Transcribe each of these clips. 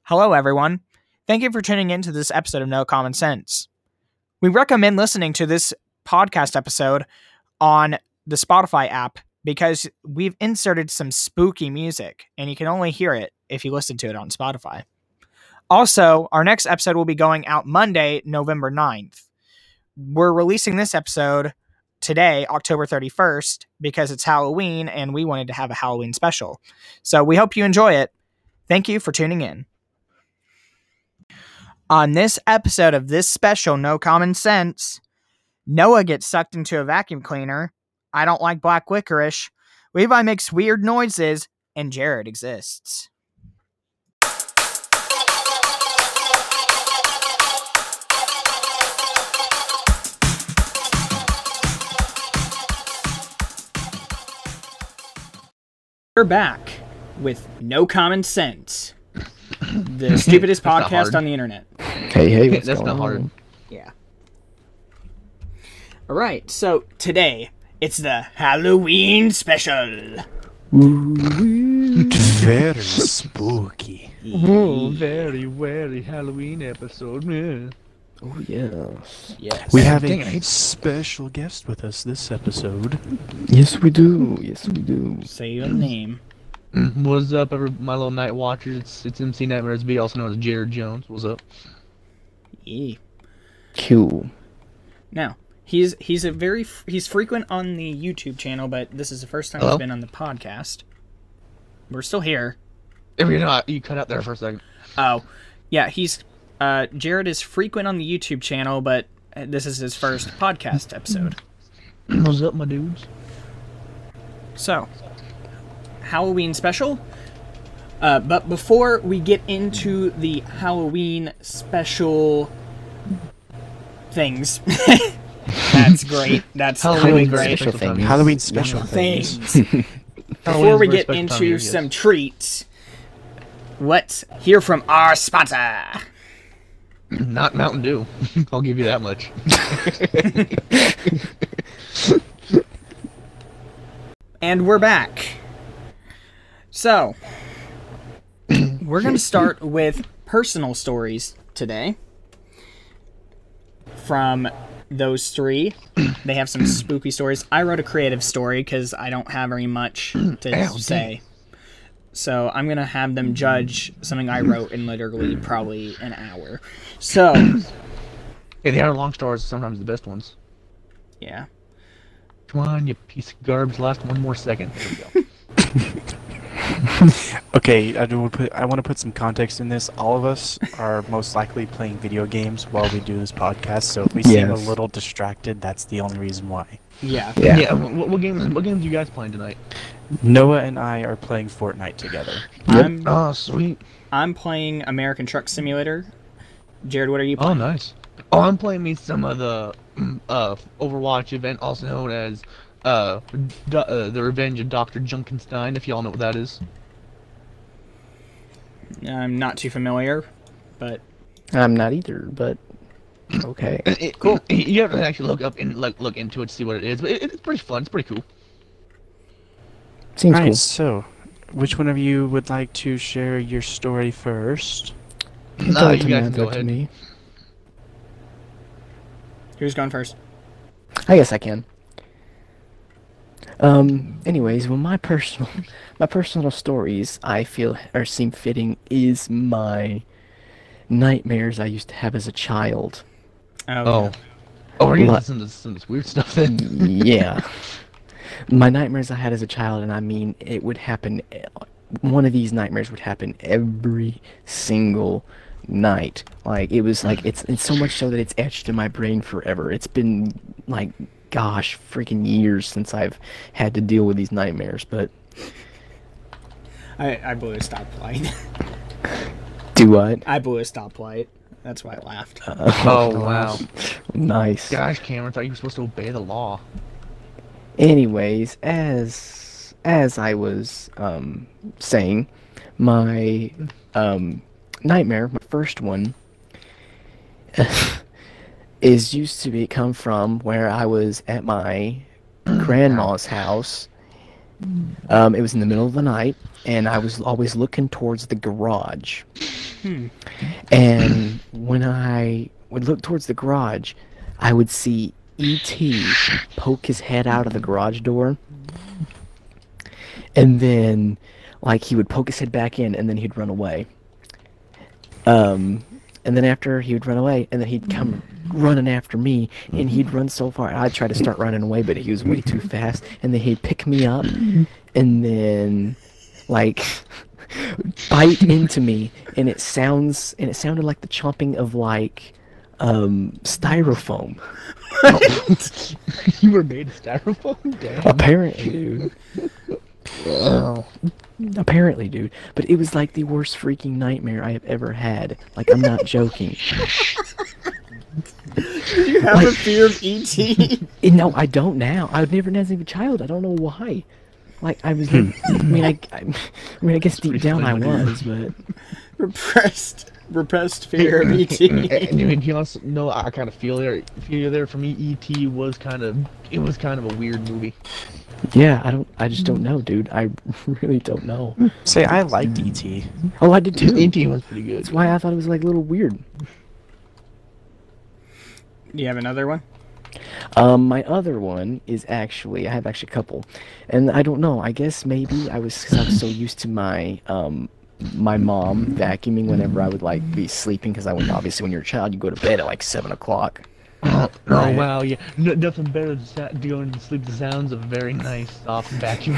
Hello, everyone. Thank you for tuning in to this episode of No Common Sense. We recommend listening to this podcast episode on the Spotify app because we've inserted some spooky music, and you can only hear it if you listen to it on Spotify. Also, our next episode will be going out Monday, November 9th. We're releasing this episode today, October 31st, because it's Halloween, and we wanted to have a Halloween special. So we hope you enjoy it. Thank you for tuning in. On this episode of this special No Common Sense, Noah gets sucked into a vacuum cleaner, I don't like black licorice, Levi makes weird noises, and Jared exists. We're back with No Common Sense, the stupidest podcast on the internet. Hey, what's that's going not hard. on? Yeah. Alright, so today, it's the Halloween special. Very spooky. Oh, very Halloween episode, man. Oh, yes. Yes. We have Dang a it. special guest with us this episode. Yes, we do. Yes, we do. Say your name. What's up, my little night watchers? It's MC Nightmares B, also known as Jared Jones. What's up? Yeah. Cool. Now, he's frequent on the YouTube channel, but this is the first time Hello? he's been on the podcast. We're still here. You cut out there for a second. Oh, yeah, Jared is frequent on the YouTube channel, but this is his first podcast episode. What's up, my dudes? So, Halloween special. But before we get into the Halloween special things, that's great. That's really Halloween's very great. special special time. things. Halloween special Things. things. Before we very get special time into of year, some yes. treats, let's hear from our sponsor. Not Mountain Dew. I'll give you that much. And we're back. So, we're going to start with personal stories today. From those three, they have some spooky stories. I wrote a creative story because I don't have very much to say. So I'm going to have them judge something I wrote in literally probably an hour. So, Hey, the hour-long stories are sometimes the best ones. yeah. Come on, you piece of garbage. Last one more second. There we go. Okay, I want to put some context in this. All of us are most likely playing video games while we do this podcast, so if we seem a Yes. little distracted, that's the only reason why. Yeah. Yeah. What games are you guys playing tonight? Noah and I are playing Fortnite together. Oh, sweet. I'm playing American Truck Simulator. Jared, what are you Oh, playing? nice. Oh, I'm playing me some of the Overwatch event, also known as the Revenge of Dr. Junkenstein, if y'all know what that is. I'm not too familiar, but I'm not either, but okay. Cool. You have to actually look into it to see what it is, but it's pretty fun. It's pretty cool. Seems Alright, cool. so which one of you would like to share your story first? No, you Tell guys it go to ahead. me. who's going first? I guess I can. Anyways, well, my personal stories, I feel, or seem fitting, is my nightmares I used to have as a child. Oh. Oh, we're getting What? some of this weird stuff then. Yeah. My nightmares I had as a child, and I mean, it would happen, one of these nightmares would happen every single night. Like, it was like, it's so much so that it's etched in my brain forever. It's been, like, gosh, freaking years since I've had to deal with these nightmares, but... I blew a stoplight. Do what? I blew a stoplight. That's why I laughed. Oh, wow. Nice. Gosh, Cameron, I thought you were supposed to obey the law. Anyways, as I was saying, my nightmare, my first one, is used to come from where I was at my grandma's house. It was in the middle of the night, and I was always looking towards the garage. And when I would look towards the garage, I would see E.T. poke his head out of the garage door. And then, like, he would poke his head back in, and then he'd run away. And then after he would run away, and then he'd come running after me, and he'd run so far. I'd try to start running away, but he was way too fast. And then he'd pick me up, and then, like, bite into me, and it sounded like the chomping of, like, styrofoam. You were made of styrofoam? Damn. Apparently, dude. Apparently, dude. But it was like the worst freaking nightmare I have ever had. Like, I'm not joking. Do you have a fear of E.T.? No, I don't now. I've never had as a child. I don't know why. Like, I was. I guess deep down I was, but repressed fear of E.T. And you also know, I kind of feel there. For me, E.T. was kind of a weird movie. yeah, I just don't know, dude. I really don't know. Say, I liked E.T. Oh, I did too. E.T. was pretty good. That's why I thought it was like a little weird. Do you have another one? My other one is actually, I have actually a couple, and I don't know, I guess maybe I was so used to my mom vacuuming whenever I would, like, be sleeping, because obviously when you're a child, you go to bed at, like, 7 o'clock. Oh wow, yeah. Nothing better than going to sleep to the sounds of a very nice, soft vacuum.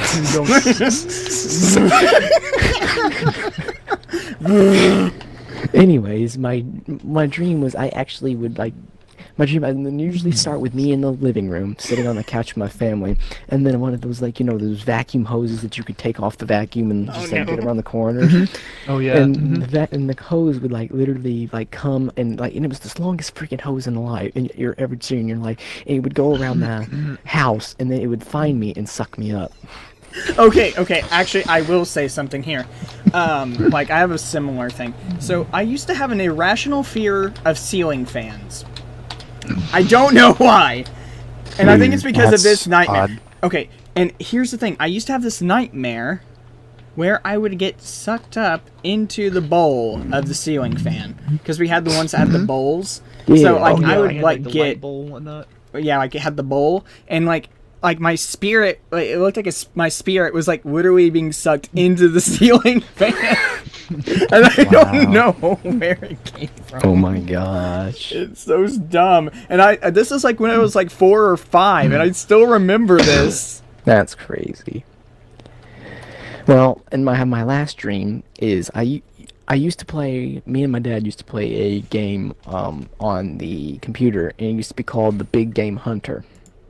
Anyways, my dream was I actually would, like, my dream would usually start with me in the living room, sitting on the couch with my family, and then one of those, like, those vacuum hoses that you could take off the vacuum and just like get around the corner. Oh yeah. And the hose would, like, literally, like, come and, like, and it was the longest freaking hose in life, and you're ever seen in your life. And it would go around the house, and then it would find me and suck me up. Okay, actually, I will say something here. Like, I have a similar thing. So, I used to have an irrational fear of ceiling fans. I don't know why. And I think it's because of this nightmare. Odd. Okay, and here's the thing. I used to have this nightmare where I would get sucked up into the bowl of the ceiling fan. Because we had the ones that had the bowls. Yeah. So, like, I would, had, like, the get... light bowl and whatnot. Yeah, like, it had the bowl, and, like my spirit, like, it looked like my spirit was, like, literally being sucked into the ceiling fan. And I don't know where it came from. Oh my gosh. It's so dumb. And this is, like, when I was, like, 4 or 5, and I still remember this. That's crazy. Well, and my last dream is I used to play, me and my dad used to play a game on the computer, and it used to be called the Big Game Hunter.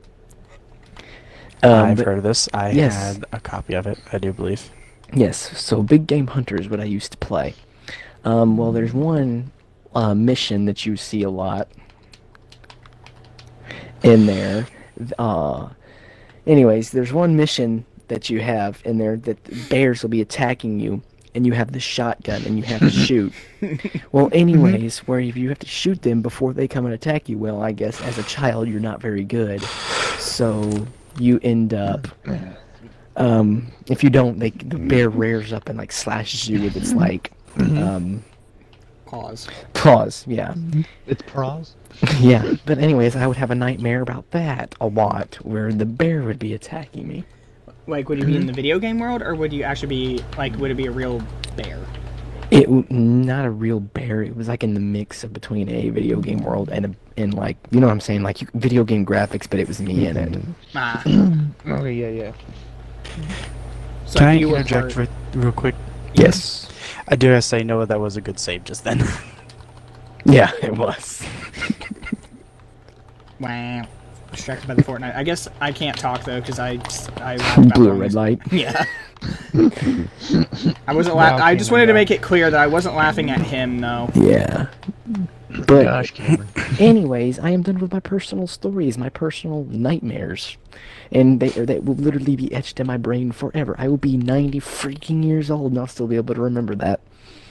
I've heard of this. I yes. had a copy of it, I do believe. Yes, so Big Game Hunter is what I used to play. Well, there's one mission that you see a lot in there. Anyways, there's one mission that you have in there that the bears will be attacking you, and you have the shotgun, and you have to shoot. Well, anyways, where if you have to shoot them before they come and attack you, well, I guess as a child you're not very good. So you end up, if you don't, the bear rears up and, like, slashes you with its, like, claws, yeah. It's pros. Yeah, but anyways, I would have a nightmare about that a lot, where the bear would be attacking me. Like, would you be in the video game world, or would you actually be, like, would it be a real bear? Not a real bear. It was, like, in the mix of between a video game world and like, you know what I'm saying, like, video game graphics, but it was me in it. Ah. Okay, yeah. So Can I you were interject real quick? Yes. I do have to say, Noah, that was a good save just then. Yeah, it was. Wow. Distracted by the Fortnite. I guess I can't talk, though, because I Blue or red light. Yeah. I wasn't laughing. I just wanted to make it clear that I wasn't laughing at him, though. Yeah. But Gosh, Cameron. anyways, I am done with my personal stories, my personal nightmares. And they will literally be etched in my brain forever. I will be 90 freaking years old, and I'll still be able to remember that.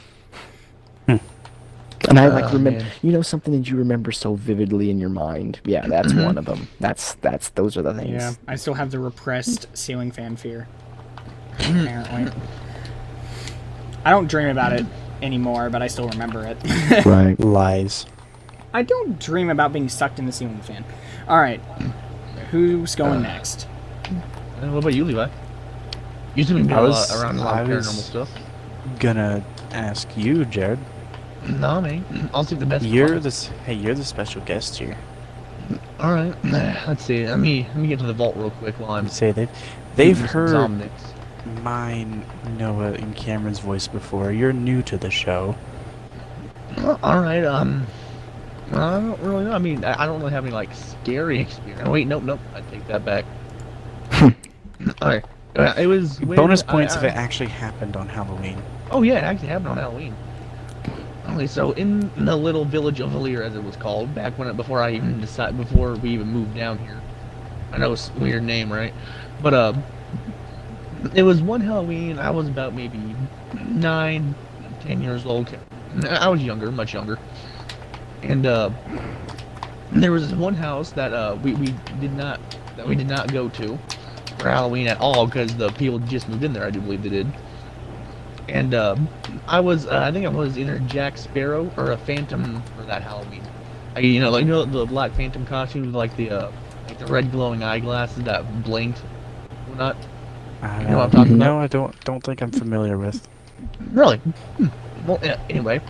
And I, like, remember, man. you know, something that you remember so vividly in your mind. Yeah, that's one of them. Those are the things. Yeah, I still have the repressed ceiling fan fear. Apparently. I don't dream about it anymore, but I still remember it. Right. Lies. I don't dream about being sucked in the ceiling fan. All right, who's going next? And what about you, Levi? You seem to be I was- around a lot I of was- paranormal stuff. Gonna ask you, Jared. No, man. I'll see the best. You're part. the hey, you're the special guest here. All right. Let's see. Let me get to the vault real quick while I'm. Say they've eating some heard Zomnix. mine, Noah, and Cameron's voice before. You're new to the show. All right. I don't really know. I mean, I don't really have any like scary experience. Wait, nope. I take that back. All right. It was when Bonus points if I- it actually happened on Halloween. Oh yeah, it actually happened on Halloween. Okay, so in the little village of Valir, as it was called, before we even moved down here. I know it's a weird name, right? But it was one Halloween. I was about maybe 9, 10 years old. I was younger, much younger. And there was this one house that we did not go to for Halloween at all because the people just moved in there. I do believe they did. And I think I was either Jack Sparrow or a Phantom for that Halloween. The Black Phantom costume with like the red glowing eyeglasses that blinked, whatnot. You know what I'm talking No, I don't think I'm familiar with. Really? Well, yeah, anyway,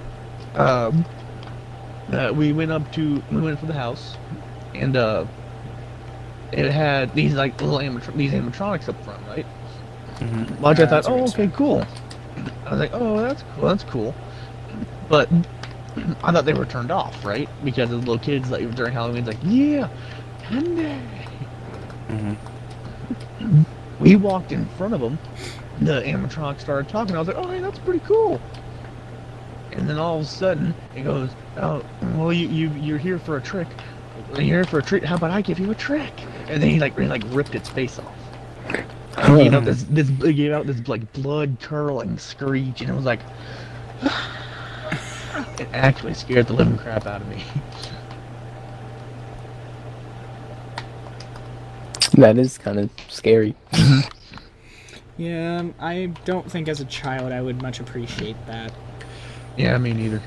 we went for the house, and it had these like little animatronics up front, right? Mhm. Which I thought, That's oh, really okay, cool. I was like, oh, that's cool. But I thought they were turned off, right? Because the little kids, like during Halloween, like, yeah, Sunday. Mhm. We walked in front of them. The animatronic started talking. I was like, oh, hey, that's pretty cool. And then all of a sudden, it goes, oh, well, you're here for a trick. You're here for a treat. How about I give you a trick? And then he ripped its face off. And, it gave out this like blood curdling screech, and it was like, it actually scared the living crap out of me. That is kind of scary. Yeah, I don't think as a child I would much appreciate that. Yeah, me neither.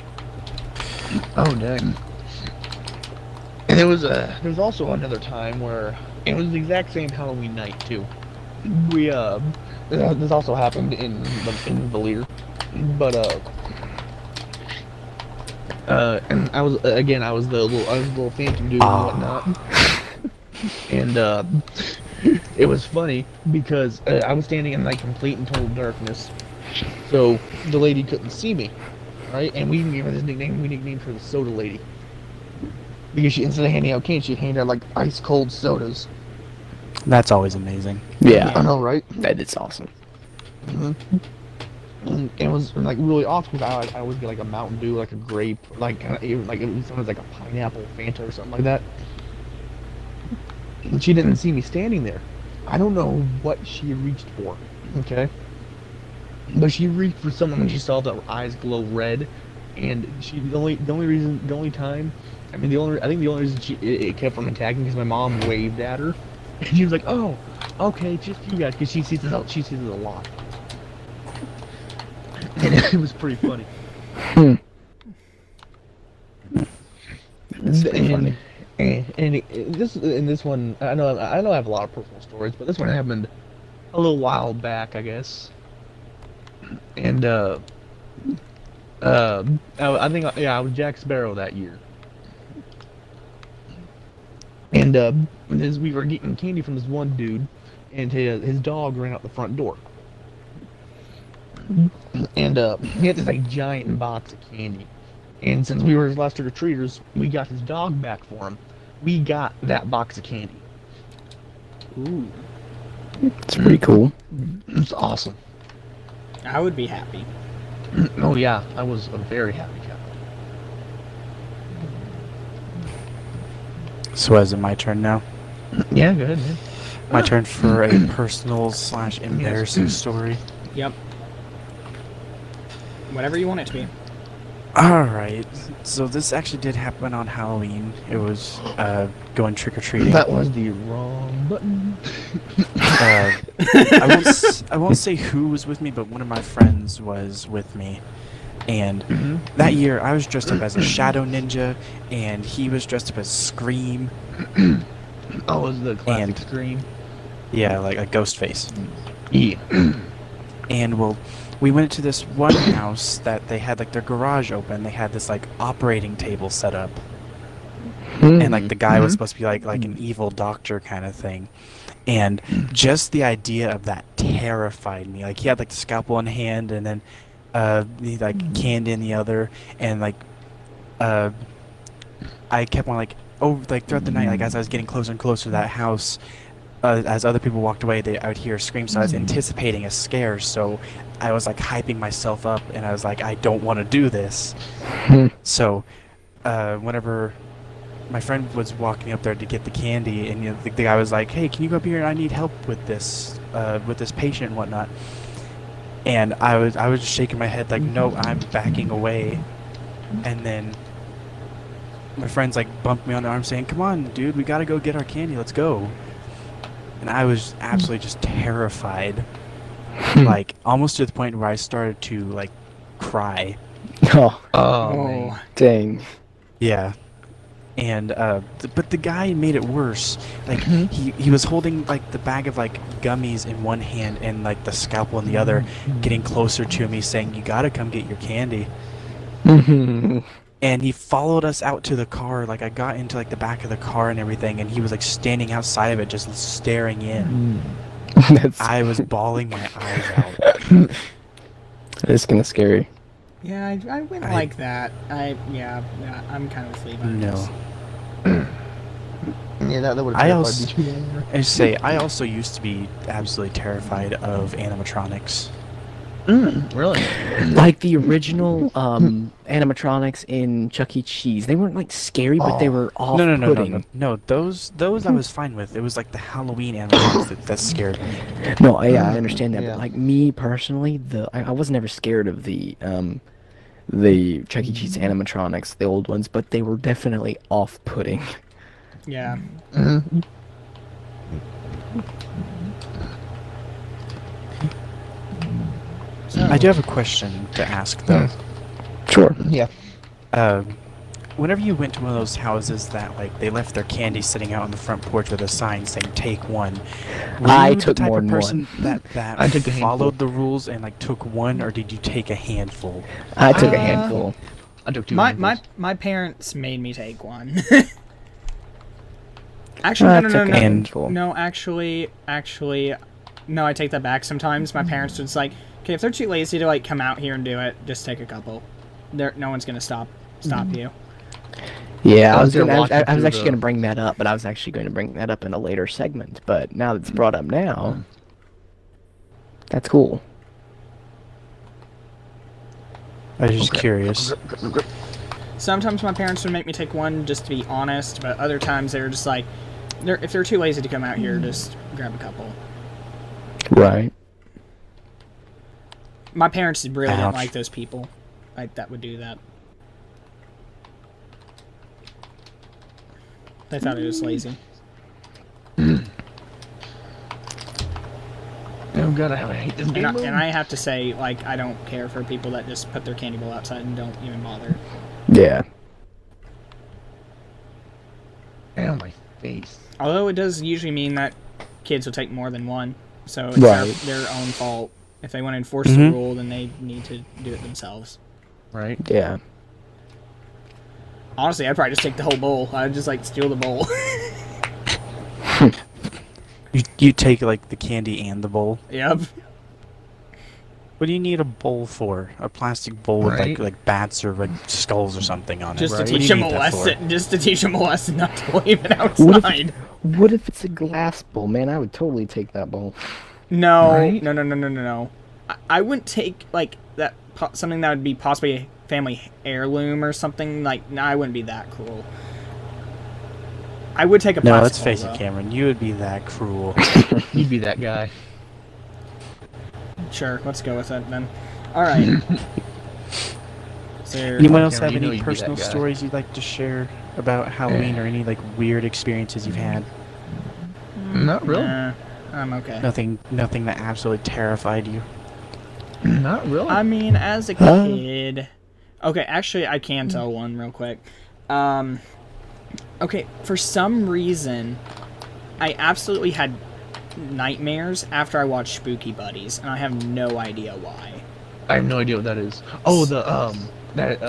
Oh dang. And there was also another time where it was the exact same Halloween night too. We this also happened in Valir, but and I was the little phantom dude and whatnot, and it was funny because I was standing in like complete and total darkness, so the lady couldn't see me, right? And we gave her this nickname. We nicknamed her the Soda Lady because she, instead of handing out candy, she'd hand out like ice cold sodas. That's always amazing. Yeah, I know, right? that is awesome. And it was like really awesome because I always get like a Mountain Dew, like a grape, like kind of even like sometimes like a pineapple Fanta or something like that. And she didn't see me standing there. I don't know what she reached for. Okay. But she reached for something when she saw the eyes glow red, and the only reason it kept from attacking because my mom waved at her, and she was like, "Oh, okay, just you guys," because she sees it a lot, and it was pretty funny. That's pretty funny. And this one, I know I have a lot of personal stories, but this one happened a little while back, I guess. And I was Jack Sparrow that year. And as we were getting candy from this one dude, and his dog ran out the front door. And he had this like giant box of candy. And since we were his last trick-or-treaters, we got his dog back for him. We got that box of candy. Ooh, It's pretty cool. It's awesome. I would be happy. Oh yeah, I was a very happy child. So is it my turn now? Yeah, go ahead, man. My turn for a personal / embarrassing story. Yep. Whatever you want it to be. Alright, so this actually did happen on Halloween. It was going trick-or-treating. That was the wrong button. I won't say who was with me, but one of my friends was with me. And that year, I was dressed up as a Shadow Ninja, and he was dressed up as Scream. Oh, it was the classic And- Scream. Yeah, like a ghost face. Yeah. And well, we went to this one house that they had like their garage open. They had this like operating table set up, and like the guy was supposed to be like an evil doctor kind of thing. And just the idea of that terrified me. Like he had like the scalpel in hand, and then the like candy in the other, and like I kept on like throughout the night, like as I was getting closer and closer to that house. As other people walked away, I would hear screams, so I was anticipating a scare, so I was like hyping myself up, and I was like, I don't want to do this. So, whenever my friend was walking up there to get the candy, and the guy was like, hey, can you go up here? I need help with this patient and whatnot. And I was just shaking my head like, no, I'm backing away. And then my friend's like bumped me on the arm saying, come on, dude, we gotta go get our candy, let's go. And I was absolutely just terrified, like almost to the point where I started to like cry. Oh, Oh, dang. Yeah. And but the guy made it worse. Like he was holding like the bag of like gummies in one hand and like the scalpel in the other, getting closer to me, saying, "You gotta come get your candy." And he followed us out to the car. Like I got into like the back of the car and everything, and he was like standing outside of it, just staring in. That's I was bawling my eyes out. it's kind of scary. Yeah, I went I- like that. Yeah, I'm kind of asleep on No. this. yeah, that would I have also- terrified me too. I say I also used to be absolutely terrified of animatronics. Really? Like the original animatronics in Chuck E. Cheese. They weren't like scary, but they were off-putting. No. Those I was fine with. It was like the Halloween animatronics that scared me. No, yeah, I understand that, Yeah. but like me personally, I was never scared of the Chuck E. Cheese animatronics, the old ones, but they were definitely off-putting. Yeah. So, I do have a question to ask though. Sure. Yeah. Whenever you went to one of those houses that like they left their candy sitting out on the front porch with a sign saying "Take one," were I you took the type more of than person that I took a handful. followed the rules and like took one, or did you take a handful? I took a Uh, handful. I took two. my handfuls. my parents made me take one. Actually, I no, took a handful. no. Actually, no. I take that back. Sometimes my parents would just like, okay, if they're too lazy to like come out here and do it, just take a couple. No one's gonna stop you. Yeah, I I was was, gonna gonna, walk I, you I was through actually the- going to bring that up, but I was actually going to bring that up in a later segment. But now that it's brought up now, that's cool. I was just curious. Sometimes my parents would make me take one just to be honest, but other times they were just like, if they're too lazy to come out here, just grab a couple. Right. My parents really didn't Ouch. like those people that would do that. They thought it was lazy. Oh god, I hate this game. And I have to say, like, I don't care for people that just put their candy bowl outside and don't even bother. Yeah. Ow, my face. Although it does usually mean that kids will take more than one, so it's Right. their own fault. If they want to enforce the rule, then they need to do it themselves. Right? Yeah. Honestly, I'd probably just take the whole bowl. I'd just, like, steal the bowl. You take like the candy and the bowl. Yep. What do you need a bowl for? A plastic bowl with Right. like bats or like skulls or something on Just it. to What do you teach them a need that for? lesson. Just to teach them a lesson not to leave it What if, outside. what if it's a glass bowl? Man, I would totally take that bowl. No, Right? no. I wouldn't take like that something that would be possibly a family heirloom or something. Like, no, I wouldn't be that cruel. I would take a No, plastic let's bowl, face though. it, Cameron. You would be that cruel. You'd be that guy. Sure, let's go with it then. All right. So, Anyone else Cameron, have you know any you'd be that personal guy. stories you'd like to share about Halloween or any like weird experiences you've had? Not really. Nah, I'm okay. Nothing that absolutely terrified you. Not really. I mean, as a Huh? kid... Okay, actually, I can tell one real quick. Okay, for some reason, I absolutely had nightmares after I watched Spooky Buddies, and I have no idea why. I have no idea what that is. Oh, that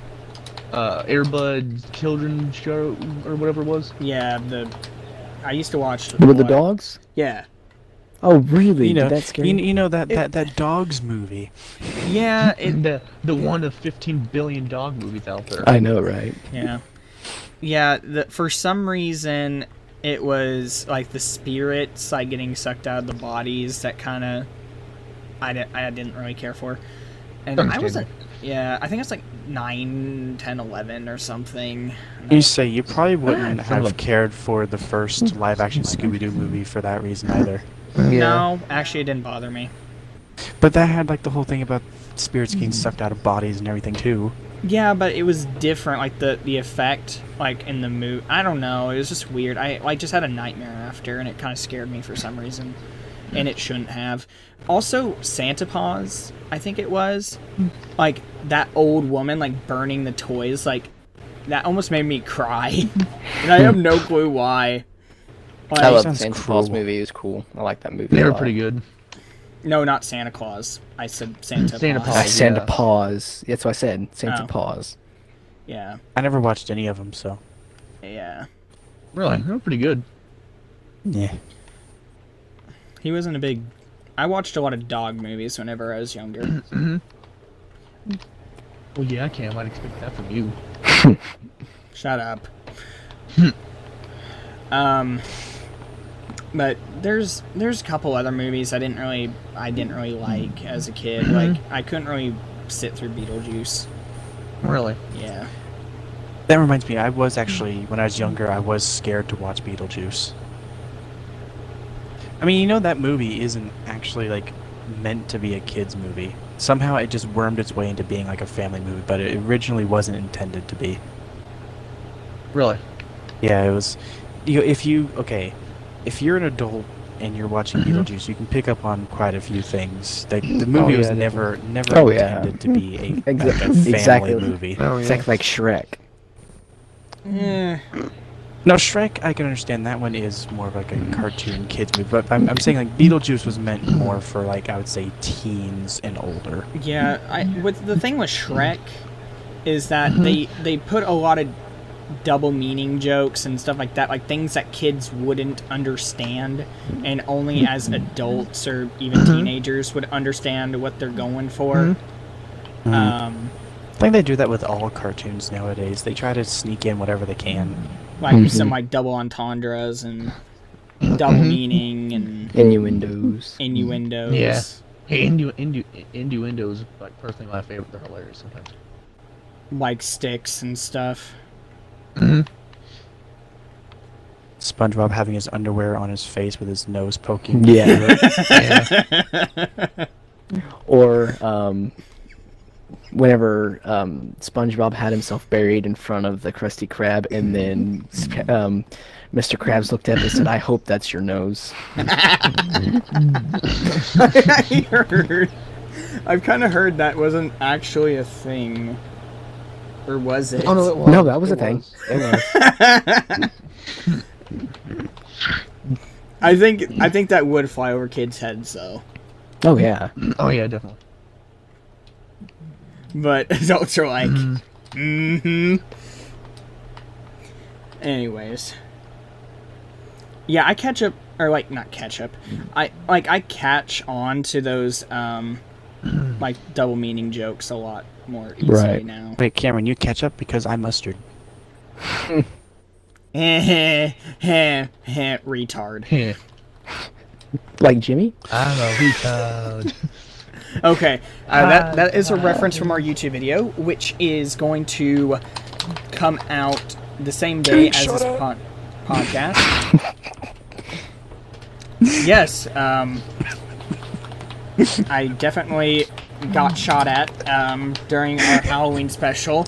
Airbud Children show or whatever it was. Yeah, I used to watch... With the dogs? Yeah. Oh, really? You know, Did that scare you? you know that dogs movie. Yeah, The one of 15 billion dog movies out there. I know, right? Yeah. Yeah, for some reason, it was like the spirits like getting sucked out of the bodies that kind of I didn't really care for. And I wasn't... Yeah, I think it's like 9, 10, 11 or something. You say you probably wouldn't Some of have cared for the first live-action Scooby-Doo movie for that reason either. No, actually it didn't bother me. But that had like the whole thing about spirits getting sucked out of bodies and everything too. Yeah, but it was different, like the effect, like in the movie. I don't know, it was just weird. I just had a nightmare after, and it kind of scared me for some reason, and it shouldn't have. Also, Santa Paws, I think it was, like that old woman like burning the toys, like that almost made me cry, and I have no clue why. Like, I love the sounds Santa Claus cruel. movie. It was cool. I like that movie. They a were lot. pretty good. No, not Santa Claus. I said Santa Santa Paws. Ah, Paws. Santa Yeah. Paws. That's what I said. Santa Oh. Paws. Yeah, I never watched any of them, so yeah. Really, they were pretty good. yeah. He wasn't a big... I watched a lot of dog movies whenever I was younger. Well, yeah, Cam, I'd expect that from you. Shut up. But there's a couple other movies I didn't really like as a kid. Like I couldn't really sit through Beetlejuice. Really? Yeah. That reminds me, I was actually, when I was younger, I was scared to watch Beetlejuice. I mean, you know that movie isn't actually, like, meant to be a kid's movie. Somehow it just wormed its way into being, like, a family movie, but it originally wasn't intended to be. Really? Yeah, it was... if you're an adult and you're watching Beetlejuice, you can pick up on quite a few things. Like, the movie yeah, was definitely. never Oh, yeah. intended to be a, like, a Exactly. family movie. Oh, Exactly like Shrek. Eh, No, Shrek, I can understand that one is more of like a cartoon kids movie, but I'm saying like Beetlejuice was meant more for like I would say teens and older. yeah. With the thing with Shrek is that they put a lot of double meaning jokes and stuff like that, like things that kids wouldn't understand, and only as adults or even teenagers would understand what they're going for. I think they do that with all cartoons nowadays. They try to sneak in whatever they can. Like some like double entendres and double meaning and Innuendos. innuendos. Yeah. Hey, innuendos, like, personally my favorite. They're hilarious sometimes. Like sticks and stuff. SpongeBob having his underwear on his face with his nose poking. Yeah. Yeah. Or whenever SpongeBob had himself buried in front of the Krusty Krab, and then Mr. Krabs looked up and said, "I hope that's your nose." I've kind of heard that wasn't actually a thing. Or was it? Oh, no, it was. No, that was a It thing. was. It was. I think that would fly over kids' heads though. Oh yeah. Oh, yeah, definitely. But adults are like, Anyways. Yeah, I catch up, or like, not catch up. I catch on to those, like, double meaning jokes a lot more easily Right. now. Wait, Cameron, you catch up because I mustard. Retard. Yeah. Like Jimmy? I'm a retard. Okay, that is a reference from our YouTube video, which is going to come out the same day as this podcast. Yes, I definitely got shot at during our Halloween special.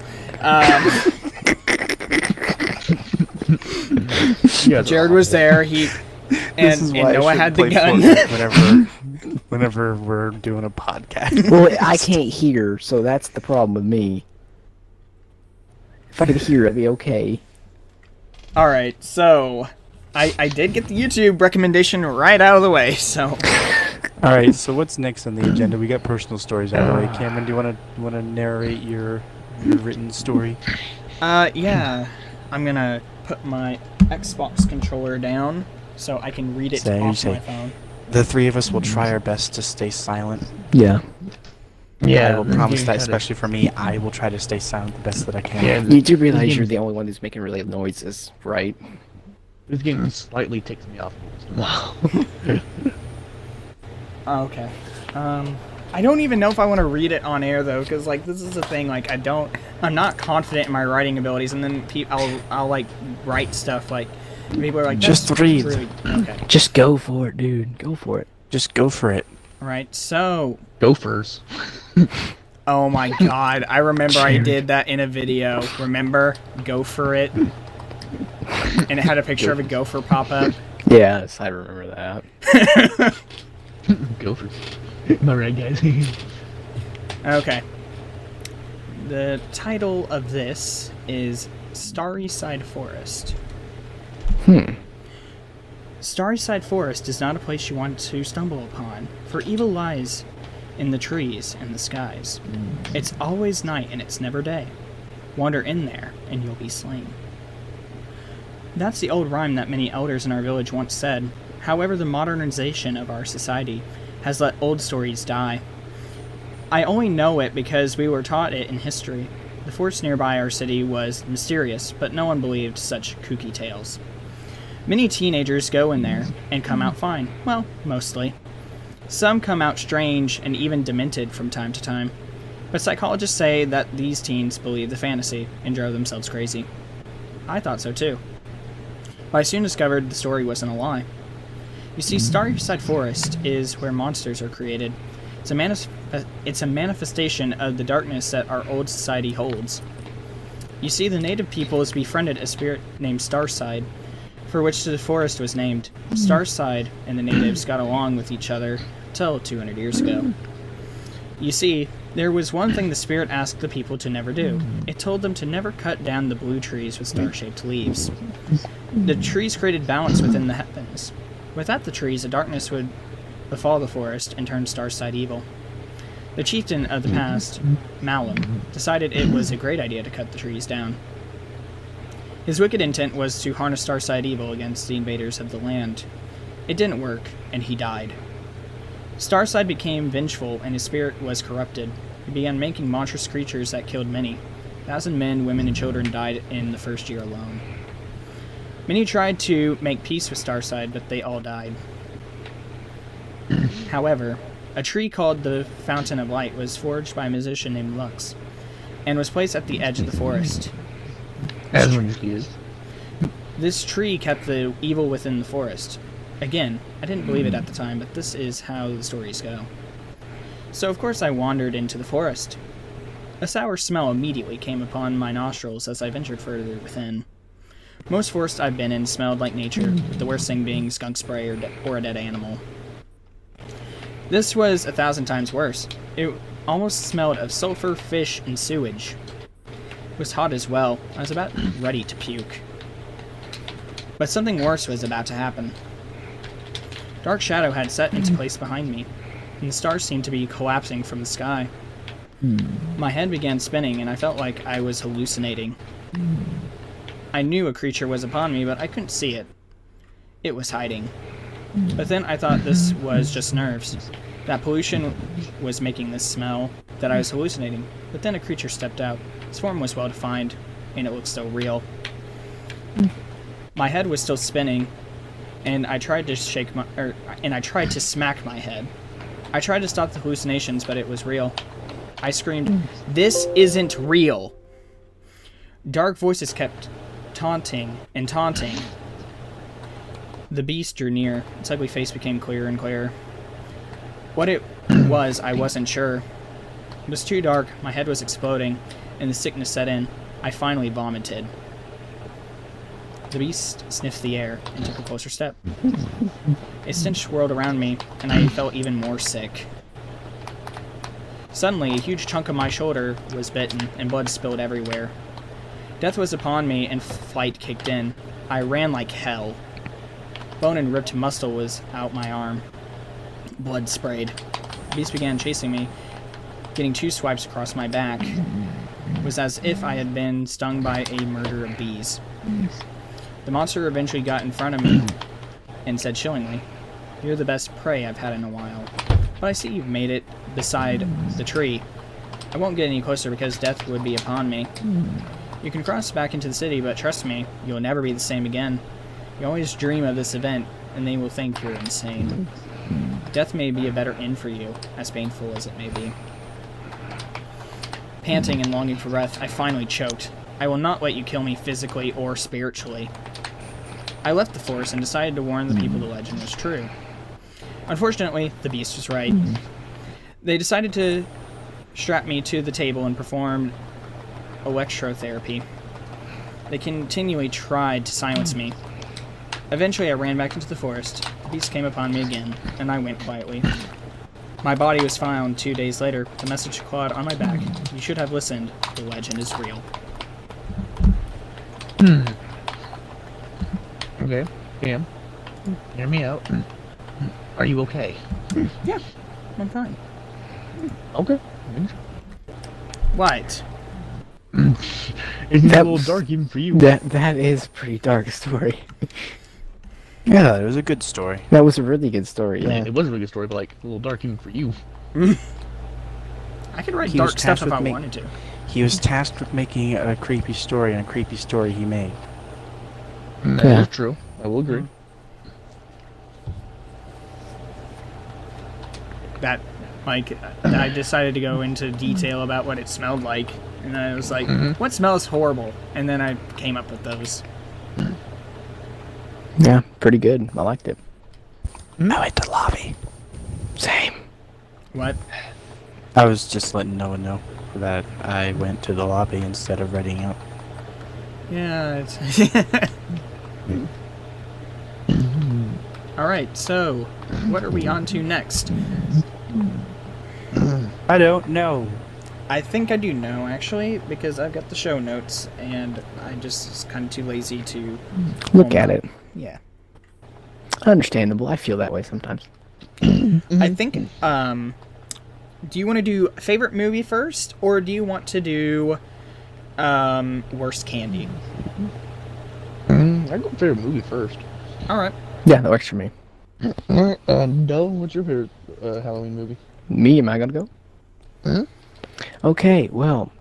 Jared was there. And Noah had the gun. whenever we're doing a podcast. Well, I can't hear, so that's the problem with me. If I could hear, it'd be okay. Alright, so I did get the YouTube recommendation right out of the way, so... Alright, so what's next on the agenda? We got personal stories out of the way. Cameron, do you want to narrate your written story? Yeah. I'm gonna put my Xbox controller down so I can read it off my phone. The three of us will try our best to stay silent. Yeah. Yeah, I will promise that, especially for me, I will try to stay silent the best that I can. Yeah, You do realize you're the only one who's making really noises, right? this game slightly ticks me off. Wow. Okay. I don't even know if I want to read it on air though, because like this is the thing. Like I'm not confident in my writing abilities, and then I'll like write stuff like people are like Just "That's read." really-" Okay. Just go for it, dude. Go for it. Just go for it. Right. So. Gophers. Oh my God! I remember I did that in a video. Remember? Go for it. And it had a picture of a gopher pop up. Yes, I remember that. Gophers. Am I right, guys? Okay. The title of this is Starry Side Forest. Starry Side Forest is not a place you want to stumble upon, for evil lies in the trees and the skies. It's always night and it's never day. Wander in there and you'll be slain. That's the old rhyme that many elders in our village once said. However, the modernization of our society has let old stories die. I only know it because we were taught it in history. The forest nearby our city was mysterious, but no one believed such kooky tales. Many teenagers go in there and come out fine. Well, mostly. Some come out strange and even demented from time to time. But psychologists say that these teens believe the fantasy and drove themselves crazy. I thought so too. But I soon discovered the story wasn't a lie. You see, Starry Side Forest is where monsters are created. It's a manifestation of the darkness that our old society holds. You see, the native peoples befriended a spirit named Starside, for which the forest was named. Starside and the natives got along with each other till 200 years ago. You see, there was one thing the spirit asked the people to never do. It told them to never cut down the blue trees with star-shaped leaves. The trees created balance within the heavens. Without the trees, a darkness would befall the forest and turn Starside evil. The chieftain of the past, Malum, decided it was a great idea to cut the trees down. His wicked intent was to harness Starside evil against the invaders of the land. It didn't work, and he died. Starside became vengeful, and his spirit was corrupted. He began making monstrous creatures that killed many. 1,000 men, women, and children died in the first year alone. Many tried to make peace with Starside, but they all died. However, a tree called the Fountain of Light was forged by a musician named Lux, and was placed at the edge of the forest. As one is. This tree kept the evil within the forest. Again, I didn't believe it at the time, but this is how the stories go. So of course I wandered into the forest. A sour smell immediately came upon my nostrils as I ventured further within. Most forests I've been in smelled like nature, the worst thing being skunk spray or a dead animal. This was 1,000 times worse. It almost smelled of sulfur, fish, and sewage. It was hot as well. I was about ready to puke. But something worse was about to happen. Dark shadow had set into place behind me, and the stars seemed to be collapsing from the sky. My head began spinning, and I felt like I was hallucinating. I knew a creature was upon me, but I couldn't see it. It was hiding. But then I thought this was just nerves. That pollution was making this smell, that I was hallucinating. But then a creature stepped out. Its form was well defined, and it looked so real. My head was still spinning, and I tried to smack my head. I tried to stop the hallucinations, but it was real. I screamed, "This isn't real!" Dark voices kept taunting and taunting. The beast drew near. Its ugly face became clearer and clearer. What it was, I wasn't sure. It was too dark, my head was exploding, and the sickness set in. I finally vomited. The beast sniffed the air and took a closer step. A stench swirled around me, and I felt even more sick. Suddenly, a huge chunk of my shoulder was bitten, and blood spilled everywhere. Death was upon me, and flight kicked in. I ran like hell. Bone and ripped muscle was out my arm. Blood sprayed. The beast began chasing me, getting 2 swipes across my back. It was as if I had been stung by a murder of bees. The monster eventually got in front of me and said chillingly, "You're the best prey I've had in a while. But I see you've made it beside the tree. I won't get any closer because death would be upon me. You can cross back into the city, but trust me, you'll never be the same again. You always dream of this event, and they will think you're insane. Death may be a better end for you, as painful as it may be." Panting and longing for breath, I finally choked. "I will not let you kill me physically or spiritually." I left the forest and decided to warn the people the legend was true. Unfortunately, the beast was right. They decided to strap me to the table and perform electrotherapy. They continually tried to silence me. Eventually, I ran back into the forest. The beast came upon me again, and I went quietly. My body was found 2 days later. The message clawed on my back. "You should have listened. The legend is real." Okay, Cam, hear me out. Are you okay? Yeah, I'm fine. Okay. What? It's That a little was- dark even for you. That is a pretty dark story. Yeah, it was a good story. That was a really good story. Yeah. It was a really good story, but like a little dark even for you. I could write He was dark stuff tasked if with I wanted to. He was tasked with making a creepy story, and a creepy story he made. That Yeah. is true. I will agree. That, like, I decided to go into detail about what it smelled like, and I was like, what smells horrible? And then I came up with those. Yeah, pretty good. I liked it. I went to lobby. Same. What? I was just letting no one know that I went to the lobby instead of reading out. Yeah, it's... Alright, so, what are we on to next? I don't know. I think I do know, actually, because I've got the show notes, and I just was kind of too lazy to... Look at it. Yeah. Understandable. I feel that way sometimes. I think, do you want to do favorite movie first, or do you want to do, worst candy? I go favorite movie first. Alright. Yeah, that works for me. Alright, Dove, what's your favorite Halloween movie? Me, am I gonna go? Huh? Okay, well,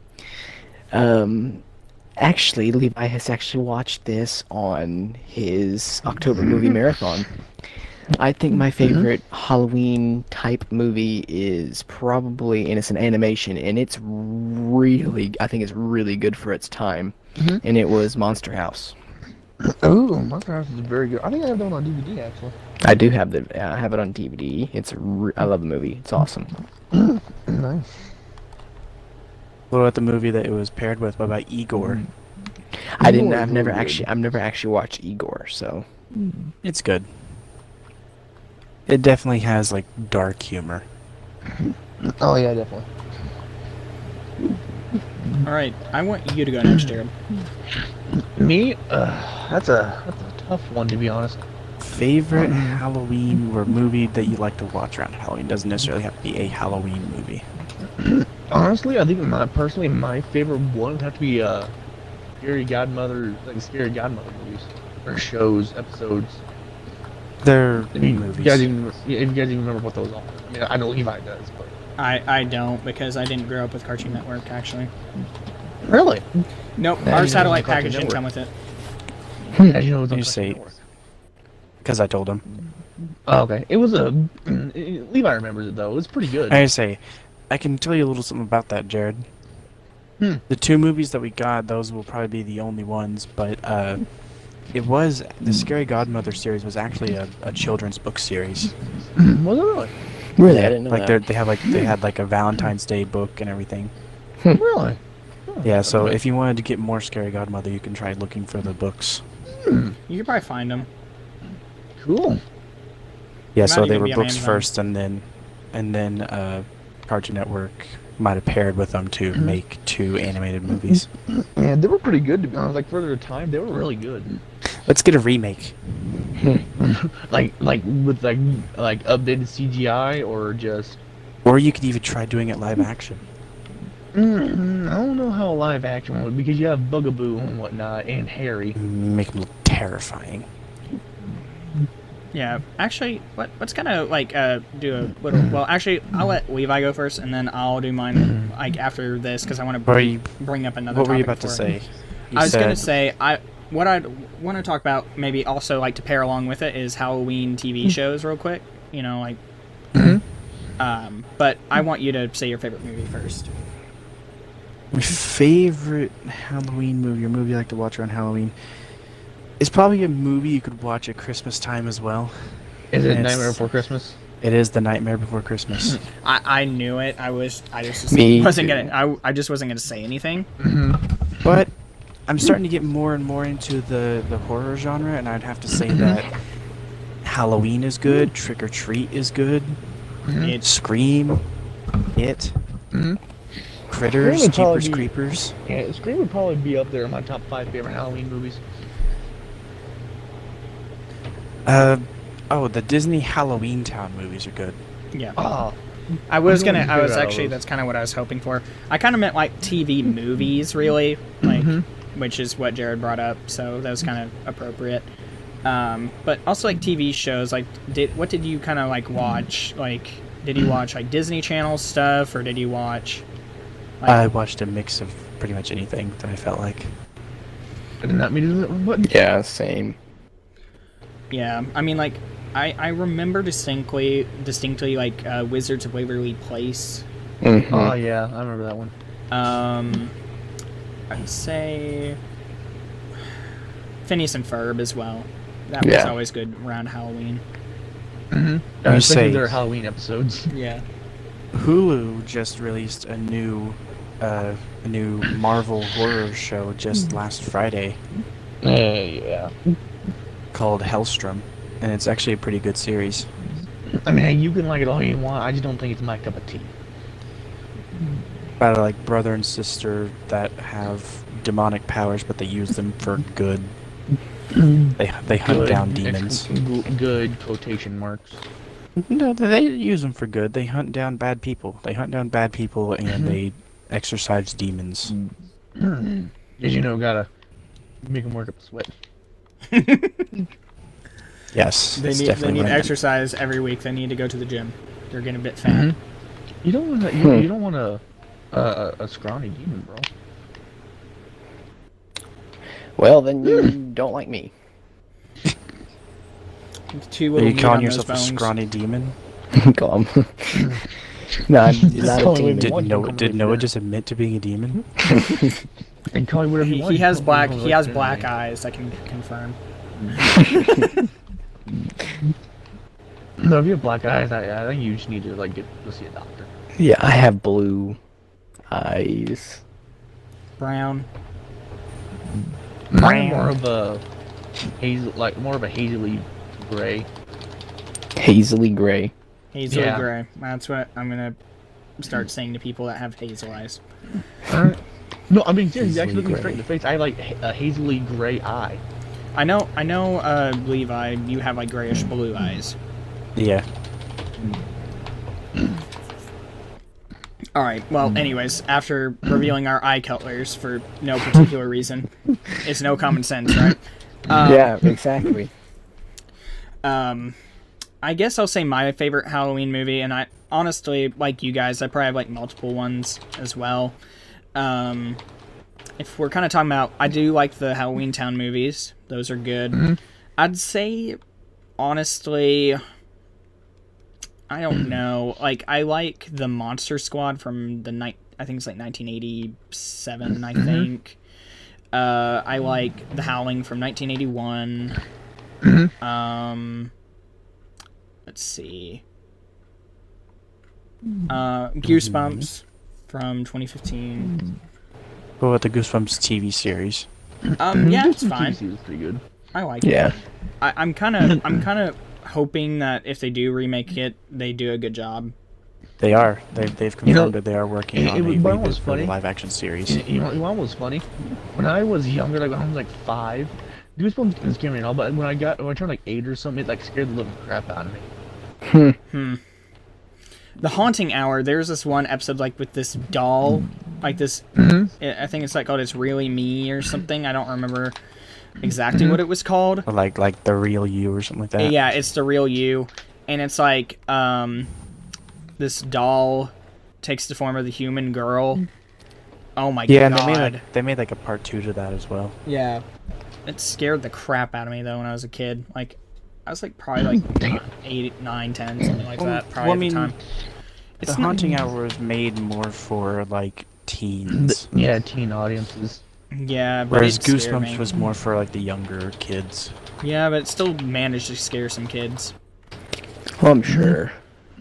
actually, Levi has actually watched this on his October movie marathon. I think my favorite Halloween type movie is probably, and it's an animation, and it's really, I think it's really good for its time, and it was Monster House. Oh, Monster House is very good. I think I have that one on DVD, actually. I do have I have it on DVD. I love the movie. It's awesome. Nice. What about the movie that it was paired with? What about Igor? I've never actually watched Igor, so. It's good. It definitely has like dark humor. Oh yeah, definitely. Alright, I want you to go next, Jared. Me? That's a tough one, to be honest. Favorite Halloween or movie that you like to watch around Halloween? Doesn't necessarily have to be a Halloween movie. Honestly, I think my favorite one would have to be Scary Godmother, like Scary Godmother movies or shows, episodes. They're If you movies. guys even remember what those are. I mean, I know Levi does, but I don't, because I didn't grow up with Cartoon Network, actually. really, Nope, Yeah, our you satellite know Cartoon package didn't Network. come with it. as you know, it was on You Cartoon say- Network. Because I told him. Oh, okay, it was Levi remembers it though. It was pretty good. I say, I can tell you a little something about that, Jared. The 2 movies that we got, those will probably be the only ones, but it was, the Scary Godmother series was actually a children's book series. Was it really? Really, I didn't know like that. they had like a Valentine's Day book and everything. Really? Yeah, so if you wanted to get more Scary Godmother, you can try looking for the books. You could probably find them. Cool. Yeah, Might so they even were be on books Amazon. first, and then Cartoon Network might have paired with them to make 2 animated movies. Yeah, they were pretty good to be honest. Like for their time, they were really good. Let's get a remake. Like with like updated CGI or just. Or you could even try doing it live action. I don't know how live action would because you have Bugaboo and whatnot and Harry. Make them look terrifying. Yeah, actually, let's kind of like do a little. Well, actually, I'll let Levi go first, and then I'll do mine like after this because I want What were to you, bring up another. what were you topic about to for it. say? You I was gonna said- say what I'd want to talk about maybe also like to pair along with it is Halloween TV shows real quick. You know, like. But I want you to say your favorite movie first. My favorite Halloween movie, or movie I like to watch around Halloween, is probably a movie you could watch at Christmas time as well. Is it Yes. Nightmare Before Christmas? It is The Nightmare Before Christmas. I knew it. I just Me wasn't too. gonna. I just wasn't gonna say anything. But I'm starting to get more and more into the horror genre, and I'd have to say that Halloween is good, Trick or Treat is good, It's Scream, It, Critters, Scream would probably Jeepers be- Creepers. Yeah, Scream would probably be up there in my top 5 favorite Halloween movies. The Disney Halloween Town movies are good. yeah. Oh, I was Which gonna. one's I your was favorite out of actually. those? That's kind of what I was hoping for. I kind of meant like TV movies, really, like, which is what Jared brought up. So that was kind of appropriate. But also like TV shows. Like, what did you kind of like watch? Like, did you watch like Disney Channel stuff, or did you watch? Like, I watched a mix of pretty much anything that I felt like. I did not mean to do that one button. Yeah, same. yeah. I mean, like, I remember distinctly like Wizards of Waverly Place. Mhm. Oh yeah, I remember that one. I'd say Phineas and Ferb as well. That was Yeah. always good around Halloween. Especially say- their Halloween episodes. Yeah. Hulu just released a new Marvel horror show just last Friday Yeah. called Hellstrom, and it's actually a pretty good series. I mean, hey, you can like it all you want. I just don't think it's my cup of tea. About like brother and sister that have demonic powers, but they use them for good. They hunt Good, down demons. Good quotation marks. No, they use them for good. They hunt down bad people. They hunt down bad people and they exorcise demons. Did you know gotta make them work up a sweat? Yes, They it's need definitely right. exercise every week. They need to go to the gym. They're getting a bit fat. You don't want to. You don't want a scrawny demon, bro. Well, then you don't like me. Too Are little you meat calling on those yourself a bones. scrawny demon? Calm. No, I'm not That's a the only way demon. to- Did Noah just admit to being a demon? And call me whatever you want. He has You black. can call He me has whatever black you want. eyes. I can confirm. No, if you have black eyes, I think you just need to like go see a doctor. Yeah, I have blue eyes. Brown. Mine are more of a more of a hazily gray. Hazily gray. Hazel Yeah. gray. That's what I'm gonna start saying to people that have hazel eyes. No, I mean seriously, actually Hazily looking straight in the face, I have like a hazily gray eye. I know. Levi, you have like grayish blue eyes. Yeah. All right. Well, anyways, after revealing our eye colors for no particular reason, it's no common sense, right? Yeah, exactly. I guess I'll say my favorite Halloween movie, and I honestly, like you guys, I probably have like multiple ones as well. If we're kind of talking about, I do like the Halloween Town movies; those are good. I'd say, honestly, I don't know. Like, I like the Monster Squad from the night. I think it's like 1987. I think. I like The Howling from 1981. Let's see. Goosebumps from 2015. What about the Goosebumps TV series? Yeah, it's The fine. TV was pretty good. I like it. Yeah. I'm kind of hoping that if they do remake it, they do a good job. They are. They've confirmed You know, that they are working on a what was reboot for the funny? live action series. You know what was funny? When I was younger, like when I was like 5, Goosebumps didn't scare me at all. But when I turned like 8 or something, it like scared the living crap out of me. The Haunting Hour. There's this one episode like with this doll, like this. I think it's like called "It's Really Me" or something. I don't remember exactly what it was called. Or like the real you or something like that. Yeah, it's the real you, and it's like this doll takes the form of the human girl. Oh my Yeah, god! and they made like a part 2 to that as well. Yeah, it scared the crap out of me though when I was a kid. Like, I was like probably like 8, 9, 10, something like that. Probably at the time. The Haunting Hour was made more for like teens, Yeah, teen audiences. Yeah, but whereas it scared Goosebumps me. was more for like the younger kids. Yeah, but it still managed to scare some kids. Well, I'm sure.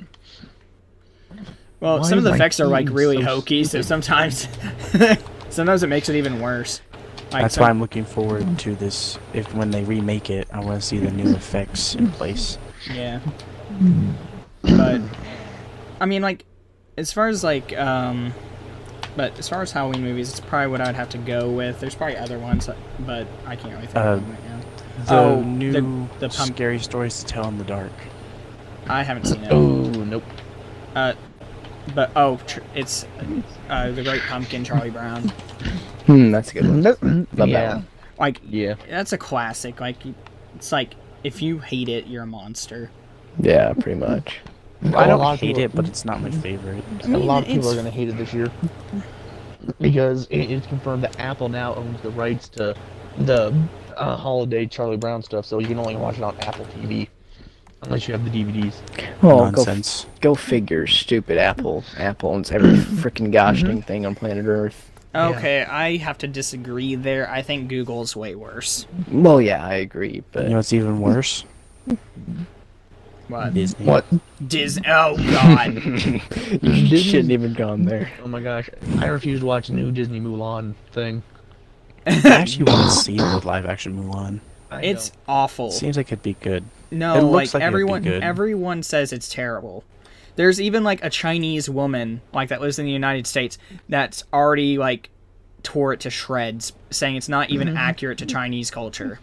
Well, Why some of the is my effects are like team really so hokey, so sometimes it makes it even worse. Like, That's why I'm looking forward to this. If when they remake it, I want to see the new effects in place. Yeah. But I mean, like, as far as like but as far as Halloween movies, it's probably what I'd have to go with. There's probably other ones, but I can't really think of them right now. The Oh, new the pump- Scary Stories to Tell in the Dark. I haven't seen it. Oh, nope. But it's The Great Pumpkin, Charlie Brown. That's a good one. Love that Yeah. one. Like, Yeah. that's a classic. Like, it's like if you hate it, you're a monster. Yeah, pretty much. I A lot don't of hate people- it, but it's not my favorite. A lot of people it's- are gonna hate it this year because it's confirmed that Apple now owns the rights to the holiday Charlie Brown stuff, so you can only watch it on Apple TV unless you have the DVDs. Oh, Nonsense. go figure. Stupid Apple. Apple owns every freaking gosh dang thing on planet Earth. Okay, I have to disagree there. I think Google's way worse. Well, yeah, I agree, but You know what's even worse? What? Disney. What? Disney? Oh God! you shouldn't even gone there. Oh my gosh, I refuse to watch the new Disney Mulan thing. I actually want to see the live action Mulan. It's awful. Seems like it'd be good. No, It looks like like it would be everyone, good. everyone says it's terrible. There's even like a Chinese woman like that lives in the United States that's already like tore it to shreds, saying it's not even accurate to Chinese culture.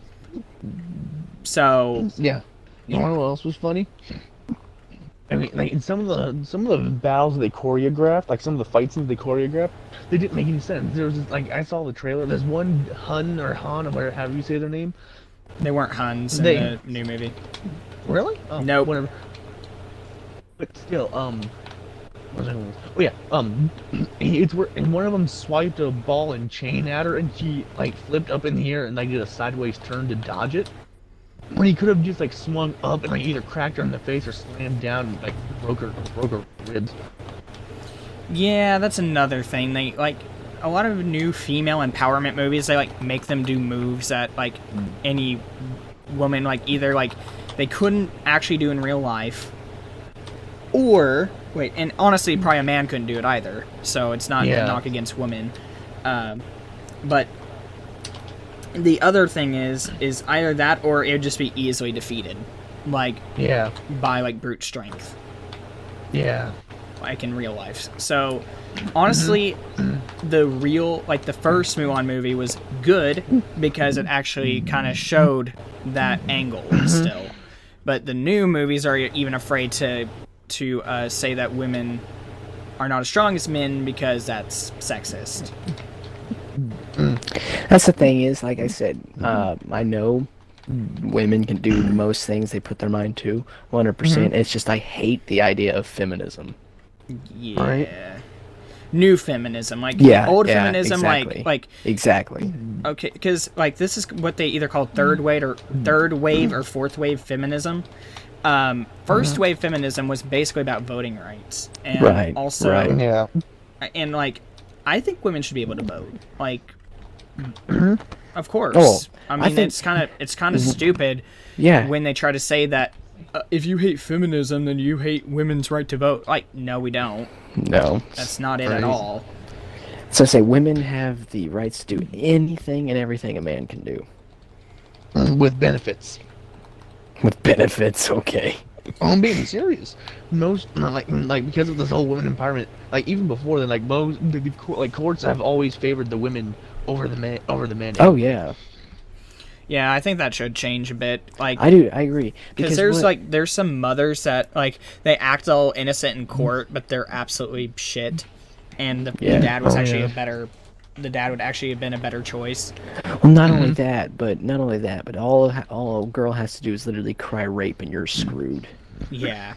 So Yeah. You know what else was funny? I mean, like in some of the battles they choreographed, like some of the fight scenes they choreographed, they didn't make any sense. There was this, like I saw the trailer. There's one Han or whatever, however you say their name. they weren't Huns in They- the new movie. Really? Oh, Nope. Whatever. But still, what was I gonna- oh yeah, it's where and one of them swiped a ball and chain at her, and she like flipped up in the air and like did a sideways turn to dodge it. When he could have just like swung up and like either cracked her in the face or slammed down and like broke her ribs. Yeah, that's another thing. They like a lot of new female empowerment movies. They like make them do moves that like any woman like either like they couldn't actually do in real life, or wait, and honestly, probably a man couldn't do it either. So it's not Yeah. a knock against women, but the other thing is either that or it would just be easily defeated, like Yeah, by like brute strength. yeah. Like in real life. So honestly, the first Mulan movie was good because it actually kind of showed that angle still. But the new movies are even afraid to say that women are not as strong as men because that's sexist. That's the thing is, like I said, I know women can do most things they put their mind to, 100%. It's just I hate the idea of feminism. Yeah. Right. New feminism, like Yeah, old yeah, feminism, exactly. like Exactly. okay, because like this is what they either call third wave or fourth wave feminism. First wave feminism was basically about voting rights, and Right, also, right. Yeah. and like, I think women should be able to vote. Like, of course. Oh, I I mean, think- it's kind of stupid Yeah. when they try to say that if you hate feminism, then you hate women's right to vote. Like, no, we don't. No. That's not it at Crazy. all. So I say women have the rights to do anything and everything a man can do. With benefits. With benefits, okay. I'm being serious. Most like because of this whole women empowerment, like even before then, like most like courts have always favored the women over the men. Oh yeah. Yeah, I think that should change a bit. Like, I agree. because there's some mothers that like they act all innocent in court, but they're absolutely shit. And the Yeah. dad was Oh, actually yeah. the dad would actually have been a better choice. Well, not only that, but all a girl has to do is literally cry rape and you're screwed. Yeah.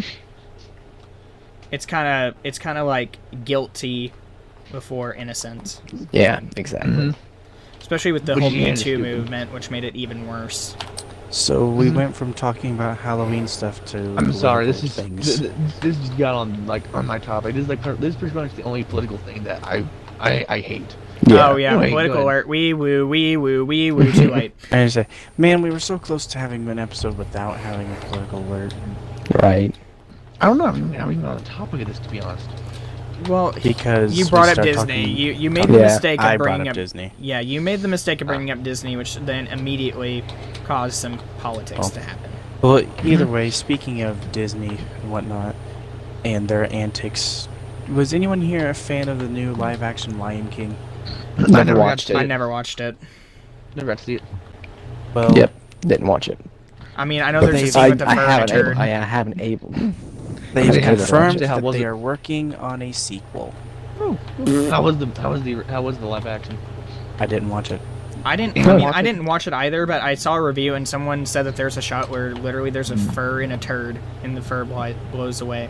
It's kind of like guilty before innocence, Yeah, exactly. especially with the Which whole yeah, Me is Too stupid. movement, which made it even worse. So we went from talking about Halloween stuff to I'm sorry. This political is things. this just got on on my topic. This is pretty much the only political thing that I hate. Oh yeah, Wait, political go alert. ahead. Wee woo, too late. I just say, man, we were so close to having an episode without having a political alert Right. I don't know. I'm even on the topic of this, to be honest. Well, because you we brought up started Disney. talking- You made the Yeah, mistake of I brought bringing up up Disney. Yeah, you made the mistake of bringing up Disney, which then immediately caused some politics to happen. Well, either way, speaking of Disney and whatnot, and their antics, was anyone here a fan of the new live-action Lion King? I never watched got to it. I never watched it. Never got to see it. Well, Yep. Didn't watch it. I mean, I know But there's a they- scene with the fur and a haven't able. turd. I haven't able. they've Okay, confirmed how that was they it? are working on a sequel. How was the live action? I didn't watch it. I didn't. You I mean, watch I it? didn't watch it either, but I saw a review and someone said that there's a shot where literally there's a fur in a turd and the fur blows away.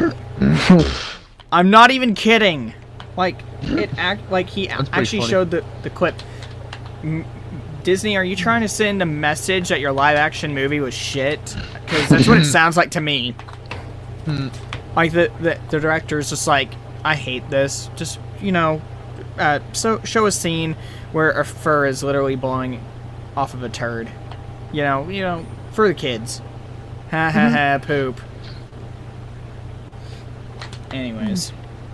I'm not even kidding. Like he That's pretty actually funny. showed the clip. Disney, are you trying to send a message that your live action movie was shit? Because that's what it sounds like to me. Like the director's just like, I hate this. Just so show a scene where a fur is literally blowing off of a turd. You know, for the kids. Ha ha ha, poop. Anyways.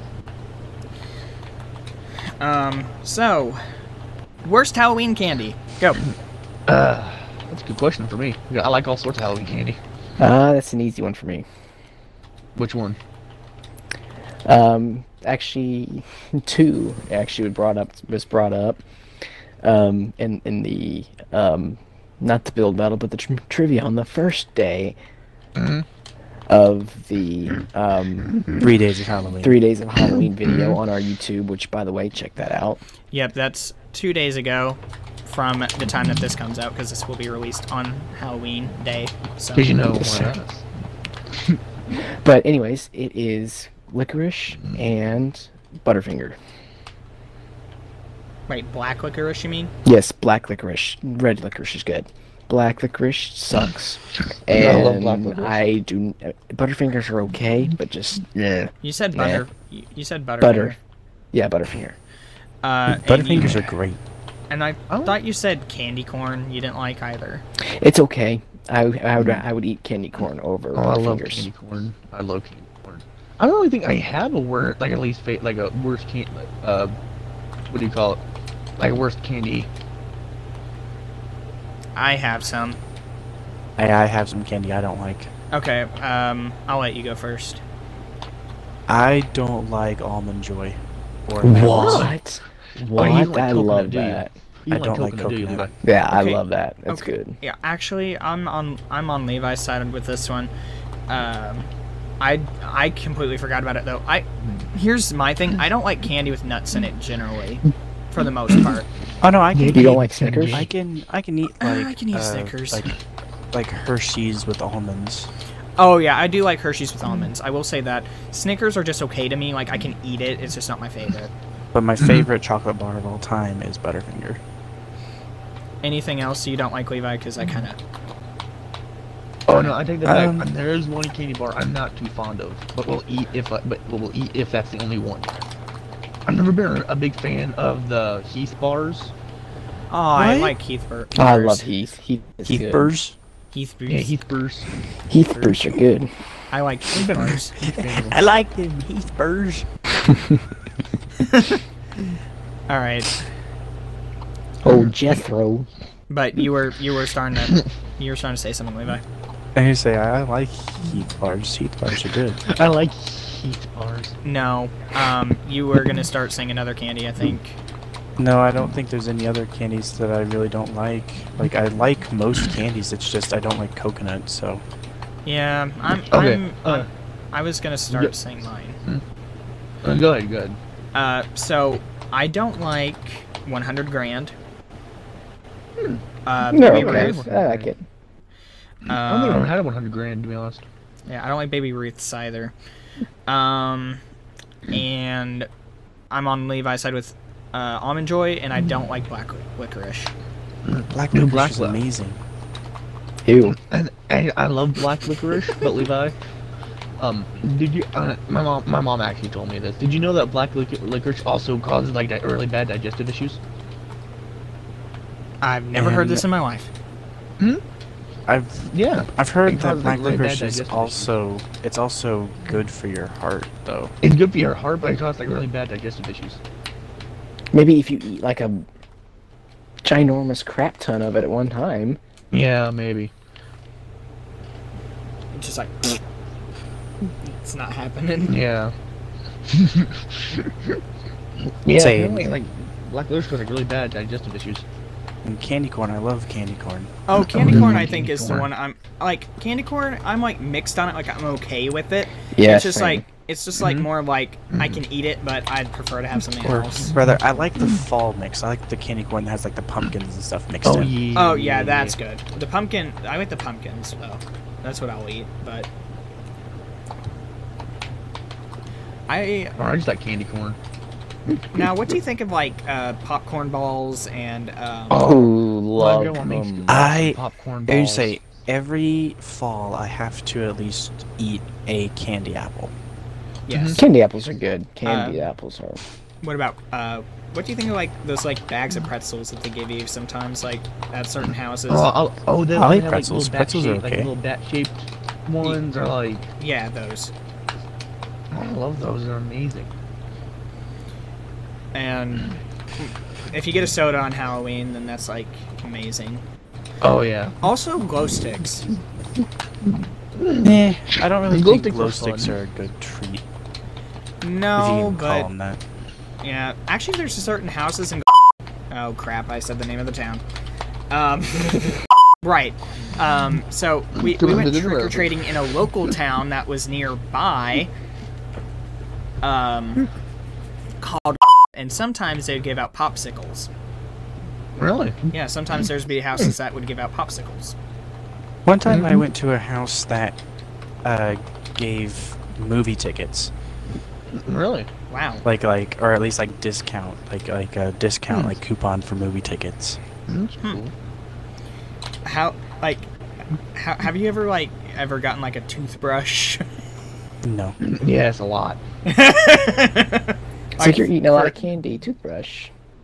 So, worst Halloween candy. Go. That's a good question for me. I like all sorts of Halloween candy. That's an easy one for me. Which one? Actually, two actually was brought up. In the not the build battle, but the trivia on the first day of the 3 days of Halloween. 3 days of Halloween video on our YouTube, which, by the way, check that out. Yep, that's 2 days ago from the time that this comes out, because this will be released on Halloween Day. So. Because you know Yes, why sir. not. But anyways, it is licorice and Butterfinger. Wait, black licorice, you mean? Yes, black licorice. Red licorice is good. Black licorice sucks. I love And black licorice. I do. Butterfingers are okay, but just yeah. You said Nah. butter. You said butter. Butter. Yeah, Butterfinger. Butterfingers are great. And I Oh. thought you said candy corn. You didn't like either. It's okay. I would eat candy corn over Oh, I love Butterfingers. candy corn. I love candy corn. I don't really think I have a word like at least like a worst candy. What do you call it? Like worst candy. I have some. I have some candy I don't like. Okay, I'll let you go first. I don't like Almond Joy. Or What? What? you don't like I coconut, love do you? that. You I don't like do you, coconut. Levi? Yeah, I Okay. love that. That's Okay. good. Yeah, actually, I'm on Levi's side with this one. I completely forgot about it though. Here's my thing. I don't like candy with nuts in it generally, for the most part. Oh no, I can. You eat- don't like Snickers? I can eat like. I can eat Snickers. Like Hershey's with almonds. Oh yeah, I do like Hershey's with almonds. I will say that. Snickers are just okay to me. Like I can eat it. It's just not my favorite. But my favorite chocolate bar of all time is Butterfinger. Anything else you don't like, Levi? Because I kind of. Oh no, I take that Um, back. There is one candy bar I'm not too fond of, but we'll eat if that's the only one. I've never been a big fan of the Heath bars. Oh, I What? like Keith Burr. Oh, I love Heath. Heath is Keith good. Burrs. Heath Booth. Yeah, Heath Bruce. Heath Bruce are good. I like Heath Bars. I like him. He's Burge. All right, Old Jethro. but you were starting to say something, Levi. And you say I like Heath bars. Heath bars are good. I like Heath bars. No, you were gonna start saying another candy, I think. No, I don't think there's any other candies that I really don't like. Like I like most candies. It's just I don't like coconut. So Yeah, Okay, I was gonna start saying mine. Go ahead. So I don't like 100 grand. No, Baby okay. Ruth. I like it. I don't think I've ever had a 100 grand, to be honest. Yeah, I don't like Baby Ruths either. And I'm on Levi's side with Almond Joy, and I don't like black licorice. black New licorice black is lip. amazing. Ew. And I love black licorice, but Levi, did you? My mom actually told me this. Did you know that black licorice also causes like that really bad digestive issues? I've never heard And- this in my life. I've heard It that causes, black like, really bad licorice is digestive issues. also good for your heart though. It's good for your heart, but it causes like really bad digestive issues. Maybe if you eat like a ginormous crap ton of it at one time. Yeah, maybe. It's just like it's not happening. Yeah. Yeah, Say- apparently, like black licorice causes like really bad digestive issues. And candy corn, I love candy corn. Oh, candy corn, I think Candy is the corn. one I'm like. Candy corn, I'm like mixed on it. Like I'm okay with it. Yeah, It's just same. like it's just like more like I can eat it, but I'd prefer to have something Or else. rather, I like the fall mix. I like the candy corn that has like the pumpkins and stuff mixed in. yeah. Oh yeah, that's good. The pumpkin, I like the pumpkins though. That's what I'll eat. But Or I just like candy corn. now, what do you think of like popcorn balls and Oh, My love grandma makes them. I- popcorn I balls. would say every fall I have to at least eat a candy apple. yes? Candy apples are good. Candy apples are. What about what do you think of like those like bags of pretzels that they give you sometimes like at certain houses? They I like have, pretzels. Like, Pretzels are like okay. little bat-shaped ones are like. Yeah, those. I love those. They're amazing. And if you get a soda on Halloween, then that's like amazing. Oh yeah. Also, glow sticks. I don't really Glow think sticks glow are sticks fun. are a good treat. If you No, can call but them that. yeah, actually, there's certain houses in. Oh crap! I said the name of the town. Right. So we went trick or treating in a local town that was nearby. Called. And sometimes they'd give out popsicles. Really? Yeah, sometimes there'd be houses that would give out popsicles. One time I went to a house that gave movie tickets, Really? Wow. or at least like discount, like a discount, like coupon for movie tickets. That's cool. How have you ever gotten like a toothbrush? No. Yeah, it's a lot. It's like you're eating a lot of candy. Toothbrush.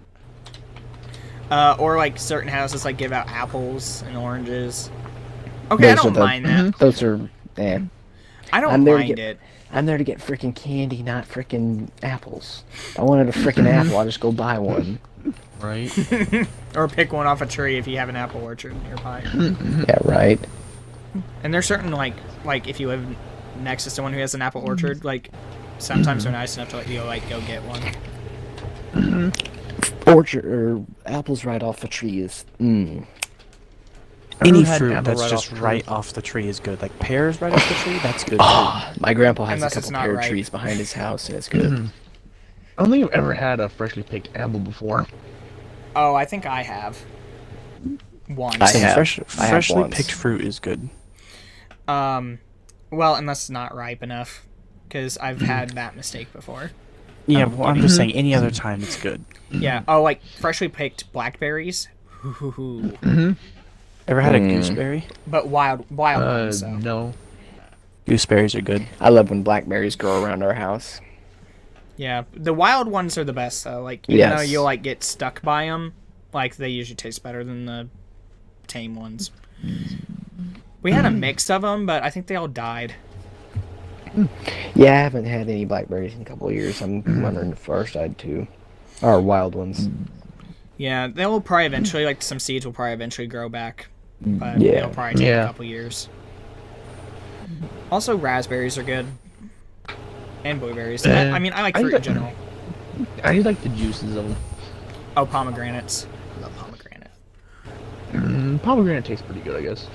Or like certain houses like give out apples and oranges. Okay, I Those are don't the- mind that. Those are. Eh. I don't I'm there to mind get- it. I'm there to get freaking candy, not freaking apples. If I wanted a freaking apple, I'll just go buy one. Right? Or pick one off a tree if you have an apple orchard nearby. Yeah, right. And there's certain like if you live next to someone who has an apple orchard, like sometimes they're nice enough to let you go get one. Orchard or apples right off the tree is. Any had fruit apple that's right just off the right tree. off the tree is good. Like pears right off the tree, that's good too. Ah, my grandpa has Unless a it's couple not pear ripe. trees behind his house, and it's good. I don't think I've ever had a freshly picked apple before. Oh, I think I have. Once. I Some have. I have freshly once. picked fruit is good. Well, unless it's not ripe enough, because I've had that mistake before. Yeah, well, I'm just saying any other time it's good. Yeah. Oh, like freshly picked blackberries. Ever had a gooseberry? But wild ones. So. No. Gooseberries are good. I love when blackberries grow around our house. Yeah, the wild ones are the best though. Like even though Yes. you'll like get stuck by them, like they usually taste better than the tame ones. We had a mix of them, but I think they all died. Yeah, I haven't had any blackberries in a couple of years. I'm wondering if ours died too. Our wild ones. Yeah, they will probably eventually, like some seeds will probably eventually grow back, but Yeah. it'll probably take a couple years. Also, raspberries are good, and blueberries. I mean, I like fruit in general. I just like the juices of them. Oh, pomegranates. I love pomegranate. Pomegranate tastes pretty good, I guess.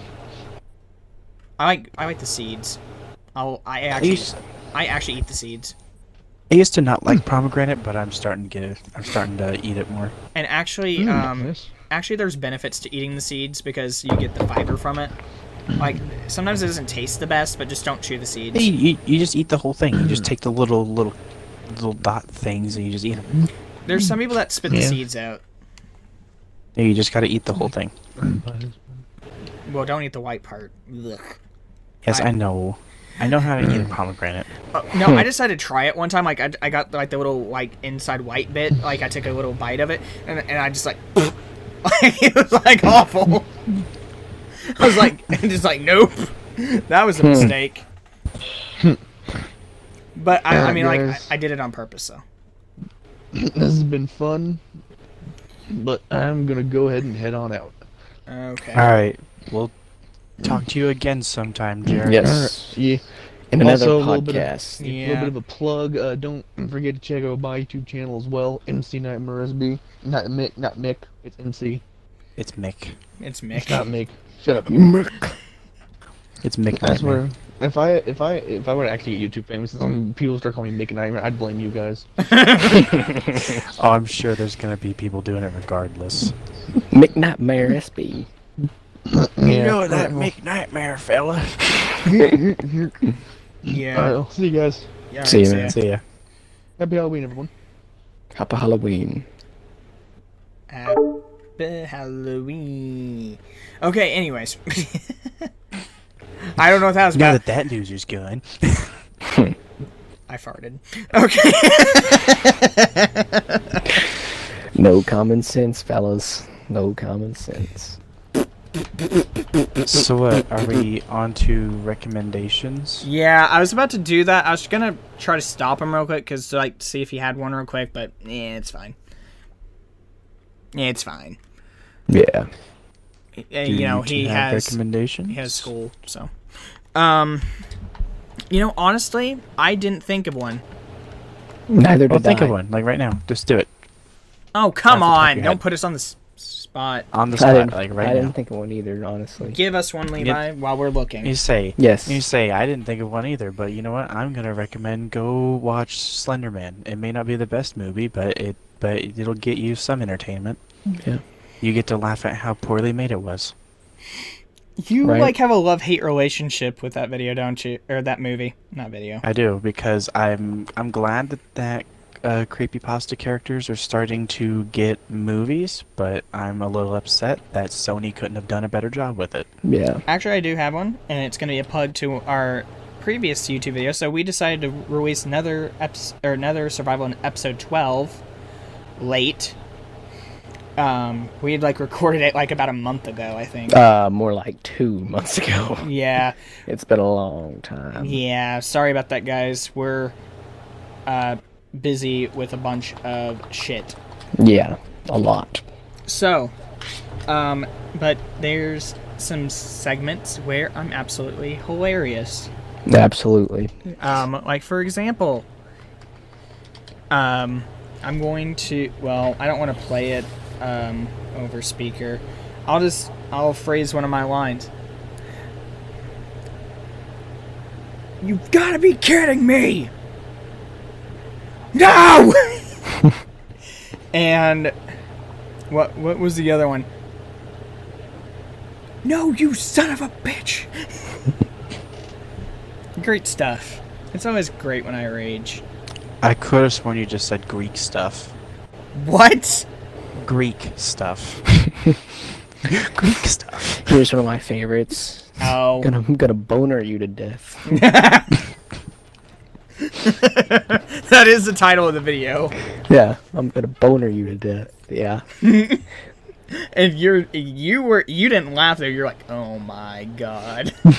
I like the seeds. I actually eat the seeds. I used to not like pomegranate, but I'm starting to eat it more. And actually, Nice. actually, there's benefits to eating the seeds because you get the fiber from it. Like sometimes it doesn't taste the best, but just don't chew the seeds. You just eat the whole thing. You just take the little dot things and you just eat them. There's some people that spit the seeds out. You just gotta eat the whole thing. Well, don't eat the white part. Ugh. Yes, I know. I know how to eat a pomegranate. No, I decided to try it one time. Like I got like the little like inside white bit. Like I took a little bite of it, and I just like, it was like awful. I was like, just like nope, that was a mistake. But I mean, like I did it on purpose, so. This has been fun, but I'm gonna go ahead and head on out. Okay. All right, we'll talk to you again sometime, Jared. Yes. Yeah. In another Also, a little bit of- podcast. A little bit of a plug. Don't forget to check out my YouTube channel as well. MC Nightmare SB. Not Mick. It's MC. It's Mick. It's It's Mick. not Mick. Shut up. It's Mick. I Nightmare. swear. If I were to actually get YouTube famous, and people start calling me Mick Nightmare, I'd blame you guys. Oh, I'm sure there's gonna be people doing it regardless. McNightmare SB. You know that Mick Nightmare fella. Yeah. Alright, I'll see you guys. Yeah, See you, so man. yeah. See ya. Happy Halloween, everyone. Happy Halloween. Happy Halloween. Okay. Anyways, I don't know what that was Now about. that news is going. I farted. Okay. No common sense, fellas. No common sense. So what? Are we on to recommendations? Yeah, I was about to do that. I was gonna try to stop him real quick because to like see if he had one real quick, but it's fine. Yeah, it's fine. Yeah. You know, he have has recommendations. he has school, so. You know, honestly, I didn't think of one. Neither Well, did think I. of one, like right now. Just do it Oh, come Off the top of on! your Don't head. put us on the spot. on the I spot, didn't, like I right now. didn't think of one either, honestly. Give us one, Levi, while we're looking. You say, Yes. I didn't think of one either, but you know what? I'm gonna recommend go watch Slenderman. It may not be the best movie, but it'll get you some entertainment. Yeah. You get to laugh at how poorly made it was. You Right. like have a love-hate relationship with that video, don't you? Or that movie, not video. I do, because I'm glad that creepypasta characters are starting to get movies, but I'm a little upset that Sony couldn't have done a better job with it. Yeah. Actually, I do have one, and it's going to be a plug to our previous YouTube video. So we decided to release another survival in episode 12 late. We had like recorded it like about a month ago, I think. More like 2 months ago. Yeah, It's been a long time. yeah. Sorry about that, guys. We're busy with a bunch of shit. Yeah. A lot. So, but there's some segments where I'm absolutely hilarious. Absolutely. Like for example, I'm going to, well, I don't want to play it, over speaker. I'll phrase one of my lines. You've got to be kidding me! No! And what was the other one? No, you son of a bitch! Great stuff. It's always great when I rage. I could have sworn you just said Greek stuff. What? Greek stuff. Greek stuff. Here's one of my favorites. Oh. I'm gonna boner you to death. That is the title of the video. Yeah, I'm gonna boner you to death. Yeah. And you didn't laugh there. You're like, oh my god.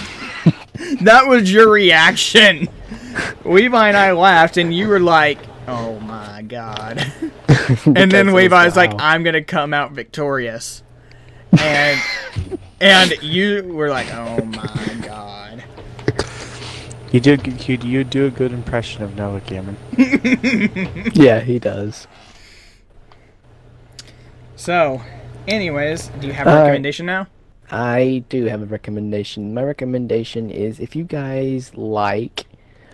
That was your reaction. Levi and I laughed, and you were like, "Oh my god!" And then Levi was like, "I'm gonna come out victorious," and you were like, "Oh my god." You do a good impression of Noah, Cameron. Yeah, he does. So, anyways, do you have a recommendation now? I do have a recommendation. My recommendation is if you guys like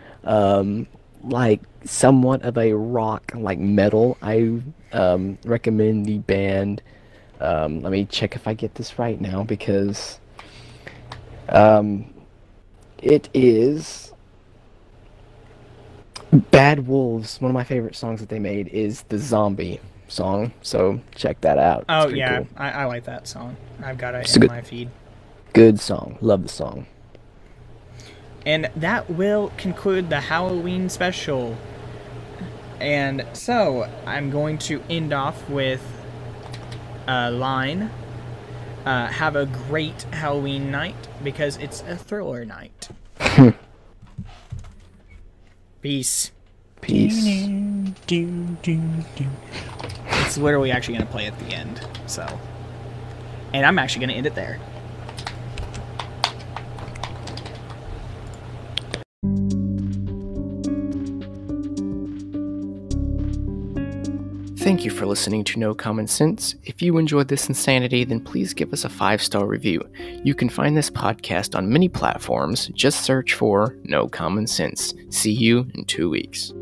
somewhat of a rock, like metal, I recommend the band. Let me check if I get this right now, because it is Bad Wolves. One of my favorite songs that they made is the Zombie song, so check that out. Oh It's yeah, cool. I like that song. I've got it It's in good. my feed. Good song. Love the song. And that will conclude the Halloween special. And so, I'm going to end off with a line. Have a great Halloween night, because it's a thriller night. Peace. Peace. It's literally actually going to play at the end, so. And I'm actually going to end it there. Thank you for listening to No Common Sense. If you enjoyed this insanity, then please give us a 5-star review. You can find this podcast on many platforms. Just search for No Common Sense. See you in 2 weeks.